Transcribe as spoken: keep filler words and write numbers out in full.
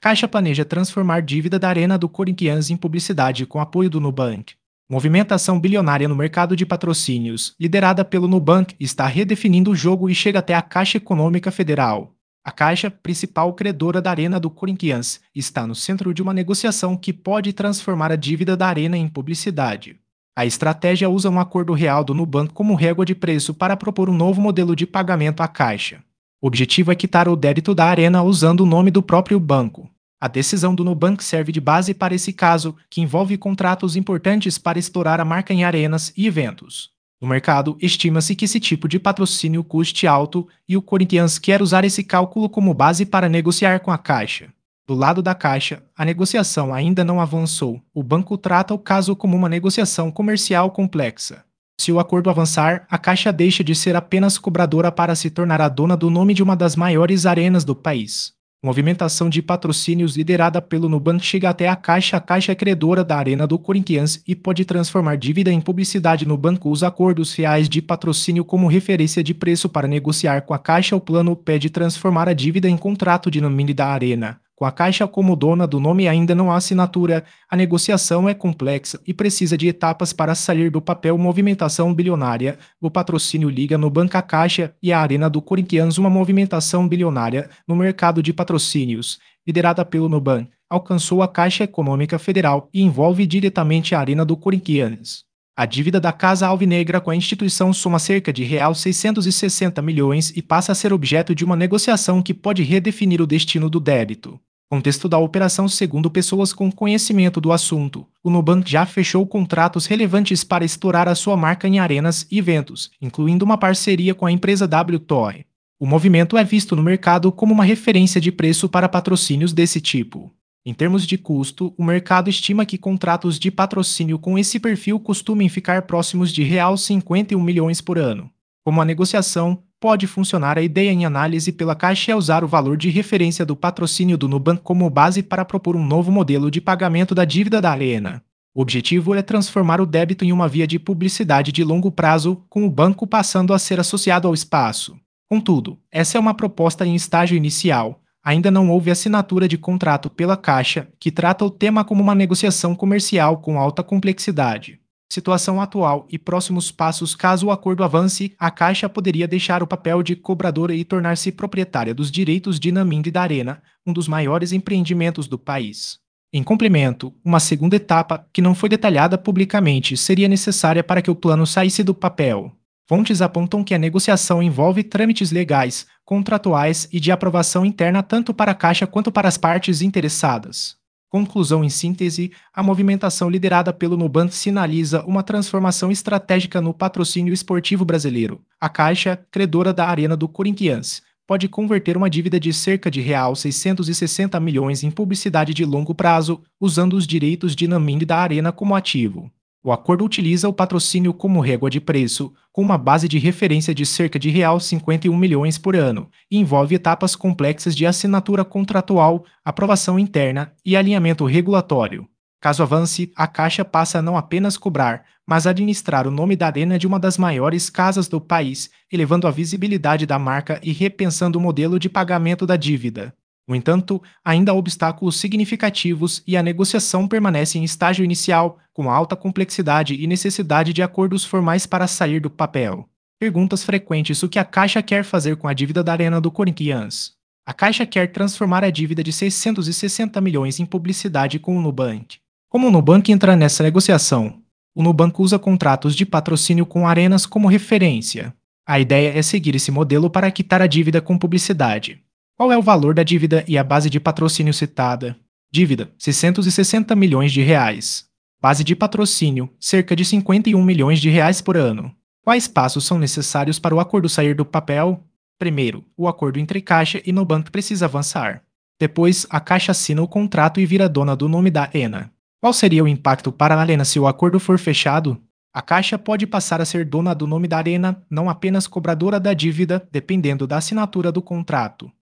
Caixa planeja transformar dívida da Arena do Corinthians em publicidade com apoio do Nubank. Movimentação bilionária no mercado de patrocínios, liderada pelo Nubank, está redefinindo o jogo e chega até a Caixa Econômica Federal. A Caixa, principal credora da Arena do Corinthians, está no centro de uma negociação que pode transformar a dívida da Arena em publicidade. A estratégia usa um acordo real do Nubank como régua de preço para propor um novo modelo de pagamento à Caixa. O objetivo é quitar o débito da Arena usando o nome do próprio banco. A decisão do Nubank serve de base para esse caso, que envolve contratos importantes para explorar a marca em arenas e eventos. No mercado, estima-se que esse tipo de patrocínio custe alto e o Corinthians quer usar esse cálculo como base para negociar com a Caixa. Do lado da Caixa, a negociação ainda não avançou. O banco trata o caso como uma negociação comercial complexa. Se o acordo avançar, a Caixa deixa de ser apenas cobradora para se tornar a dona do nome de uma das maiores arenas do país. Movimentação de patrocínios liderada pelo Nubank chega até a Caixa. A Caixa é credora da Arena do Corinthians e pode transformar dívida em publicidade. No banco usa acordos reais de patrocínio como referência de preço para negociar com a Caixa. O plano pede transformar a dívida em contrato de nome da Arena. Com a Caixa como dona do nome ainda não há assinatura, a negociação é complexa e precisa de etapas para sair do papel. Movimentação bilionária. O patrocínio liga Nubank à Caixa e a Arena do Corinthians. Uma movimentação bilionária no mercado de patrocínios, liderada pelo Nubank, alcançou a Caixa Econômica Federal e envolve diretamente a Arena do Corinthians. A dívida da Casa Alvinegra com a instituição soma cerca de real seiscentos e sessenta milhões e passa a ser objeto de uma negociação que pode redefinir o destino do débito. Contexto da operação. Segundo pessoas com conhecimento do assunto, o Nubank já fechou contratos relevantes para explorar a sua marca em arenas e eventos, incluindo uma parceria com a empresa W Torre. O movimento é visto no mercado como uma referência de preço para patrocínios desse tipo. Em termos de custo, o mercado estima que contratos de patrocínio com esse perfil costumem ficar próximos de real cinquenta e um milhões por ano. Como a negociação pode funcionar, a ideia em análise pela Caixa é usar o valor de referência do patrocínio do Nubank como base para propor um novo modelo de pagamento da dívida da Arena. O objetivo é transformar o débito em uma via de publicidade de longo prazo, com o banco passando a ser associado ao espaço. Contudo, essa é uma proposta em estágio inicial. Ainda não houve assinatura de contrato pela Caixa, que trata o tema como uma negociação comercial com alta complexidade. Situação atual e próximos passos. Caso o acordo avance, a Caixa poderia deixar o papel de cobradora e tornar-se proprietária dos direitos de naming da Arena, um dos maiores empreendimentos do país. Em complemento, uma segunda etapa, que não foi detalhada publicamente, seria necessária para que o plano saísse do papel. Fontes apontam que a negociação envolve trâmites legais, contratuais e de aprovação interna tanto para a Caixa quanto para as partes interessadas. Conclusão. Em síntese, a movimentação liderada pelo Nubank sinaliza uma transformação estratégica no patrocínio esportivo brasileiro. A Caixa, credora da Arena do Corinthians, pode converter uma dívida de cerca de real seiscentos e sessenta milhões em publicidade de longo prazo, usando os direitos de naming da Arena como ativo. O acordo utiliza o patrocínio como régua de preço, com uma base de referência de cerca de real cinquenta e um milhões por ano, e envolve etapas complexas de assinatura contratual, aprovação interna e alinhamento regulatório. Caso avance, a Caixa passa a não apenas cobrar, mas administrar o nome da Arena de uma das maiores casas do país, elevando a visibilidade da marca e repensando o modelo de pagamento da dívida. No entanto, ainda há obstáculos significativos e a negociação permanece em estágio inicial, com alta complexidade e necessidade de acordos formais para sair do papel. Perguntas frequentes: o que a Caixa quer fazer com a dívida da Arena do Corinthians? A Caixa quer transformar a dívida de seiscentos e sessenta milhões em publicidade com o Nubank. Como o Nubank entra nessa negociação? O Nubank usa contratos de patrocínio com arenas como referência. A ideia é seguir esse modelo para quitar a dívida com publicidade. Qual é o valor da dívida e a base de patrocínio citada? Dívida: seiscentos e sessenta milhões de reais. Base de patrocínio: cerca de cinquenta e um milhões de reais por ano. Quais passos são necessários para o acordo sair do papel? Primeiro, o acordo entre Caixa e Nubank precisa avançar. Depois, a Caixa assina o contrato e vira dona do nome da Arena. Qual seria o impacto para a Arena se o acordo for fechado? A Caixa pode passar a ser dona do nome da Arena, não apenas cobradora da dívida, dependendo da assinatura do contrato.